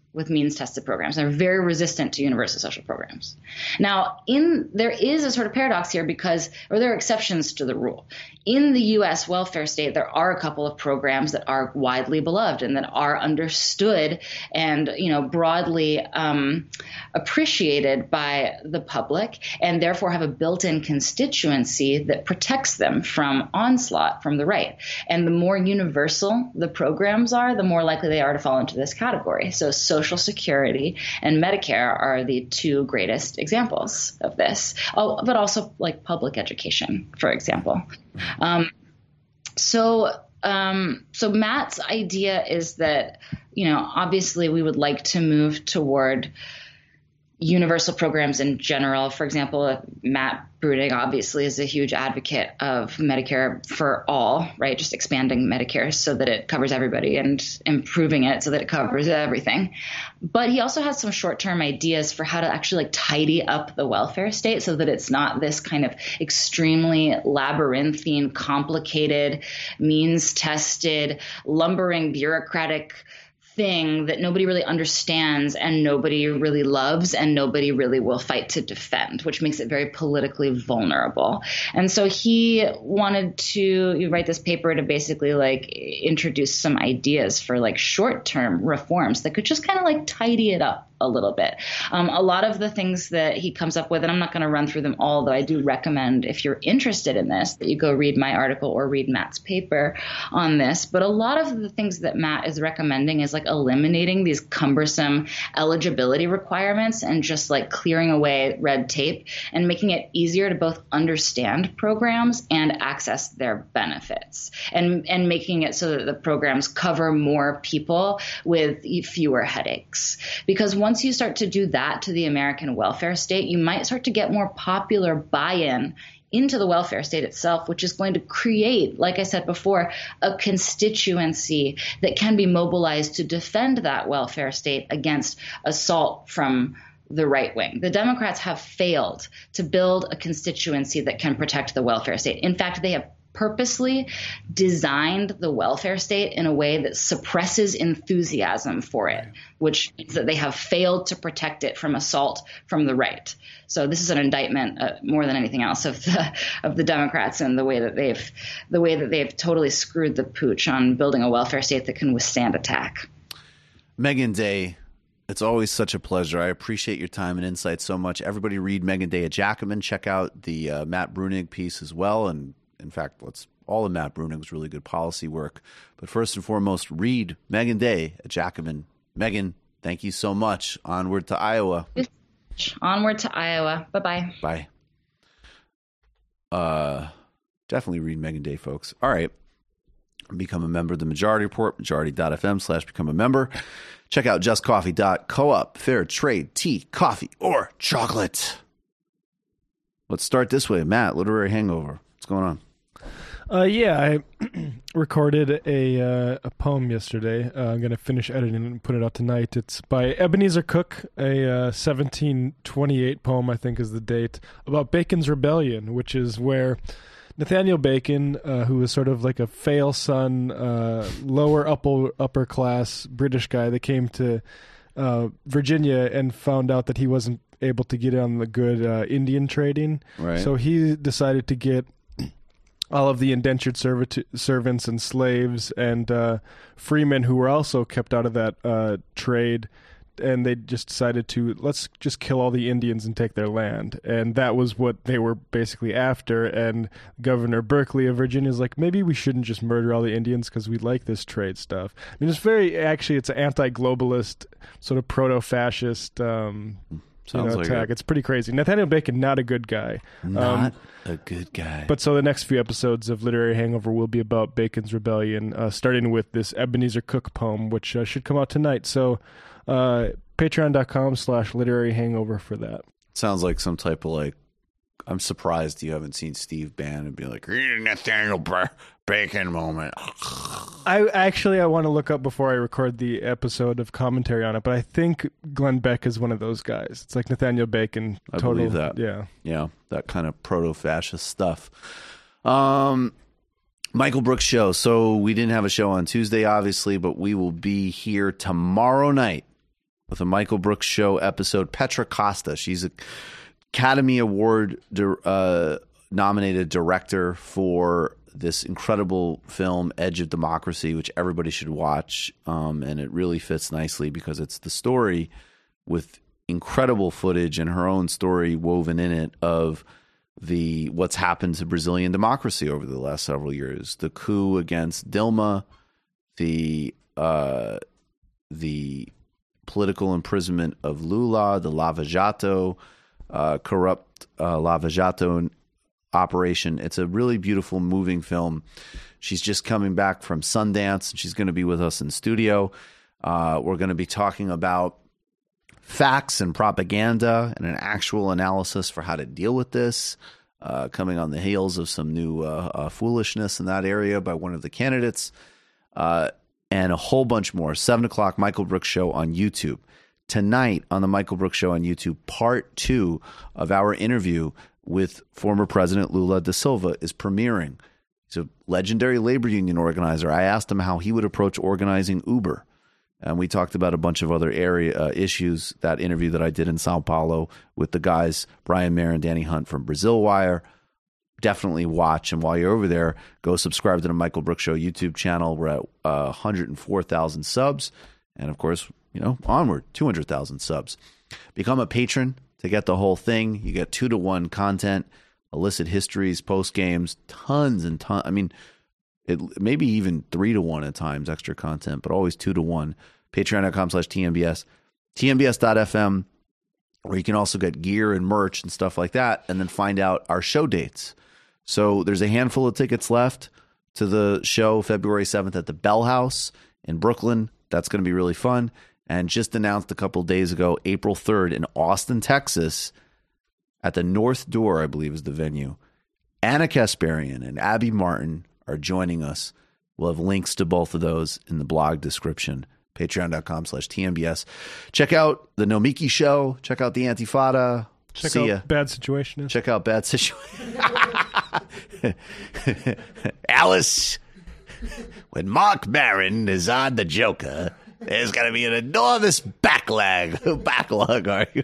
with means-tested programs. They're very resistant to universal social programs. Now, there is a sort of paradox here there are exceptions to the rule. In the U.S. welfare state, there are a couple of programs that are widely beloved and that are understood and, broadly appreciated by the public, and therefore have a built-in constituency that protects them from onslaught from the right. And the more universal the programs are, the more likely they are to fall into this category. So Social Security and Medicare are the two greatest examples of this, but also like public education, for example. So Matt's idea is that, obviously we would like to move toward universal programs in general. For example, Matt Bruenig obviously is a huge advocate of Medicare for all, right? Just expanding Medicare so that it covers everybody and improving it so that it covers everything. But he also has some short-term ideas for how to actually tidy up the welfare state so that it's not this kind of extremely labyrinthine, complicated, means-tested, lumbering bureaucratic thing that nobody really understands and nobody really loves and nobody really will fight to defend, which makes it very politically vulnerable. And so he wanted to write this paper to basically introduce some ideas for short-term reforms that could just kind of tidy it up a little bit. A lot of the things that he comes up with, and I'm not going to run through them all, though I do recommend, if you're interested in this, that you go read my article or read Matt's paper on this. But a lot of the things that Matt is recommending is eliminating these cumbersome eligibility requirements and just clearing away red tape and making it easier to both understand programs and access their benefits, and making it so that the programs cover more people with fewer headaches. Because once you start to do that to the American welfare state, you might start to get more popular buy-in into the welfare state itself, which is going to create, like I said before, a constituency that can be mobilized to defend that welfare state against assault from the right wing. The Democrats have failed to build a constituency that can protect the welfare state. In fact, they have purposely designed the welfare state in a way that suppresses enthusiasm for it, which means that they have failed to protect it from assault from the right. So this is an indictment more than anything else of the Democrats and the way that they've totally screwed the pooch on building a welfare state that can withstand attack. Megan Day, it's always such a pleasure. I appreciate your time and insight so much. Everybody read Megan Day at Jacobin. Check out the Matt Bruenig piece as well. And in fact, all of Matt Bruenig's really good policy work. But first and foremost, read Megan Day at Jacobin. Megan, thank you so much. Onward to Iowa. Onward to Iowa. Bye-bye. Bye. Definitely read Megan Day, folks. All right. Become a member of the Majority Report, majority.fm/become a member. Check out justcoffee.coop. Fair trade, tea, coffee, or chocolate. Let's start this way. Matt, Literary Hangover. What's going on? I recorded a poem yesterday. I'm going to finish editing and put it out tonight. It's by Ebenezer Cook, a 1728 poem, I think is the date, about Bacon's Rebellion, which is where Nathaniel Bacon, who was sort of like a fail son, lower upper class British guy that came to Virginia and found out that he wasn't able to get on the good Indian trading. Right. So he decided to get all of the indentured servants and slaves and freemen who were also kept out of that trade, and they just decided to, let's just kill all the Indians and take their land. And that was what they were basically after. And Governor Berkeley of Virginia is like, maybe we shouldn't just murder all the Indians because we like this trade stuff. I mean, it's an anti-globalist, sort of proto-fascist attack. It's pretty crazy. Nathaniel Bacon, not a good guy. Not a good guy. But so the next few episodes of Literary Hangover will be about Bacon's Rebellion, starting with this Ebenezer Cook poem, which should come out tonight. So patreon.com/literary hangover for that. Sounds like some type of I'm surprised you haven't seen Steve Bannon and be like, Nathaniel Bacon moment. I want to look up before I record the episode of commentary on it, but I think Glenn Beck is one of those guys. It's like Nathaniel Bacon. I believe that. Yeah, that kind of proto-fascist stuff. Michael Brooks Show. So we didn't have a show on Tuesday, obviously, but we will be here tomorrow night with a Michael Brooks Show episode. Petra Costa. She's an Academy Award nominated director for this incredible film, Edge of Democracy, which everybody should watch. And it really fits nicely because it's the story with incredible footage and her own story woven in it of what's happened to Brazilian democracy over the last several years. The coup against Dilma, the political imprisonment of Lula, the Lava Jato, corrupt Lava Jato operation. It's a really beautiful, moving film. She's just coming back from Sundance, and she's going to be with us in studio. We're going to be talking about facts and propaganda and an actual analysis for how to deal with this, coming on the heels of some new foolishness in that area by one of the candidates, and a whole bunch more. 7 o'clock, Michael Brooks Show on YouTube. Tonight on the Michael Brooks Show on YouTube, part 2 of our interview with former President Lula da Silva is premiering. He's a legendary labor union organizer. I asked him how he would approach organizing Uber. And we talked about a bunch of other issues, that interview that I did in Sao Paulo with the guys, Brian Mayer and Danny Hunt from Brazil Wire. Definitely watch. And while you're over there, go subscribe to the Michael Brooks Show YouTube channel. We're at 104,000 subs. And of course, onward, 200,000 subs. Become a patron to get the whole thing. You get 2-to-1 content, illicit histories, post games, tons and tons. I mean, maybe even 3-to-1 at times, extra content, but always 2-to-1. Patreon.com/TMBS, TMBS.FM, where you can also get gear and merch and stuff like that, and then find out our show dates. So there's a handful of tickets left to the show February 7th at the Bell House in Brooklyn. That's going to be really fun. And just announced a couple days ago, April 3rd in Austin, Texas, at the North Door, I believe is the venue. Anna Kasparian and Abby Martin are joining us. We'll have links to both of those in the blog description. Patreon.com/TMBS. Check out the Nomiki Show. Check out the Antifada. Check out Bad Situationist. Check out Bad Situationist. Alice, when Mark Maron is on the Joker, there's going to be an enormous backlog. Are you?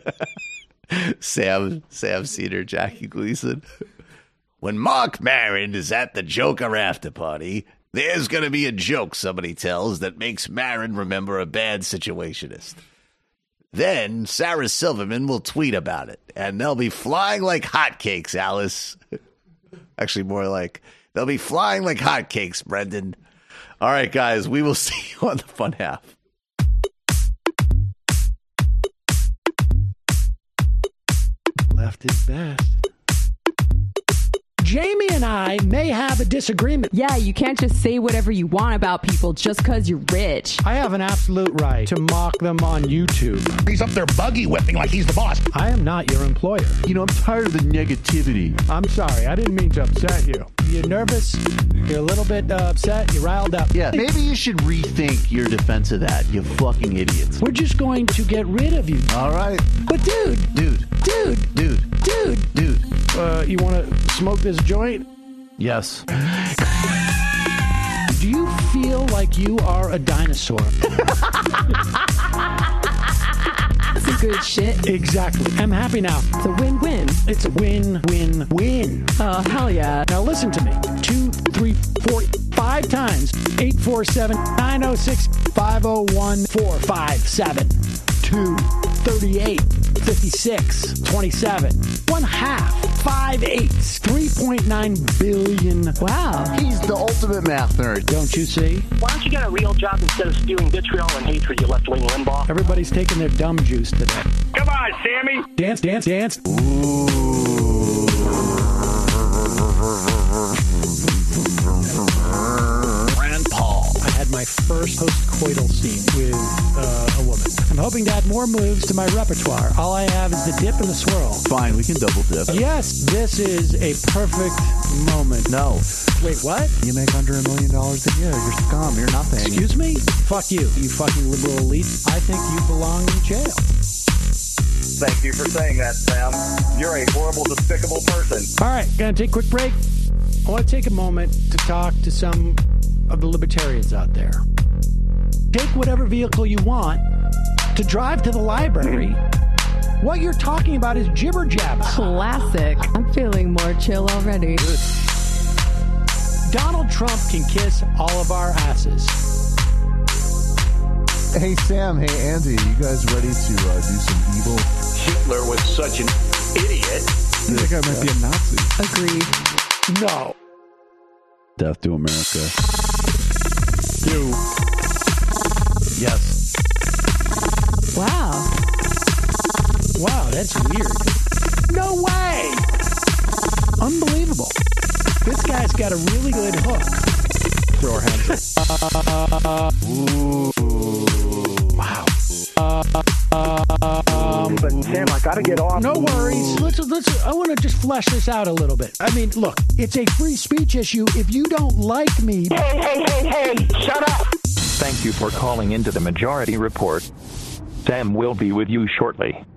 Sam Cedar, Jackie Gleason. When Mark Maron is at the Joker after party, there's going to be a joke somebody tells that makes Maron remember a Bad Situationist. Then Sarah Silverman will tweet about it, and they'll be flying like hotcakes, Alice. Actually, more like they'll be flying like hotcakes, Brendan. All right, guys, we will see you on the fun half. Left is best. Jamie and I may have a disagreement. Yeah, you can't just say whatever you want about people just because you're rich. I have an absolute right to mock them on YouTube. He's up there buggy whipping like he's the boss. I am not your employer. I'm tired of the negativity. I'm sorry, I didn't mean to upset you. You're nervous, you're a little bit upset, you're riled up. Yeah, maybe you should rethink your defense of that, you fucking idiots. We're just going to get rid of you. All right. But dude, you want to smoke this joint? Yes. Do you feel like you are a dinosaur? That's some good shit. Exactly. I'm happy now. It's a win-win. It's a win-win-win. Oh, hell yeah. Now listen to me. 2, 3, 4, 5 times. 847-906-501-457. 2, 38, 56, 27. 1/2. 5 8s. 3.9 billion. Wow. He's the ultimate math nerd. Don't you see? Why don't you get a real job instead of spewing vitriol and hatred, you left-wing Limbaugh? Everybody's taking their dumb juice today. Come on, Sammy. Dance, dance, dance. Rand Paul. I had my first post-coital scene with a woman. I'm hoping to add more moves to my repertoire. All I have is the dip and the swirl. Fine, we can double dip. Yes, this is a perfect moment. No. Wait, what? You make under $1 million a year. You're scum. You're nothing. Excuse me? Fuck you, you fucking liberal elite. I think you belong in jail. Thank you for saying that, Sam. You're a horrible, despicable person. All right, gonna take a quick break. I want to take a moment to talk to some of the libertarians out there. Take whatever vehicle you want, to drive to the library. What you're talking about is jibber jabber. Classic. I'm feeling more chill already. Donald Trump can kiss all of our asses. Hey, Sam. Hey, Andy. You guys ready to do some evil? Hitler was such an idiot. That guy might be a Nazi. Agreed. No. Death to America. You. Yes. Wow. Wow, that's weird. No way! Unbelievable. This guy's got a really good hook. Throw our hands up. Ooh. Wow. But Sam, I gotta get off. No worries. Let's. I want to just flesh this out a little bit. I mean, look, it's a free speech issue. If you don't like me, Hey! Shut up! Thank you for calling into the Majority Report. Sam will be with you shortly.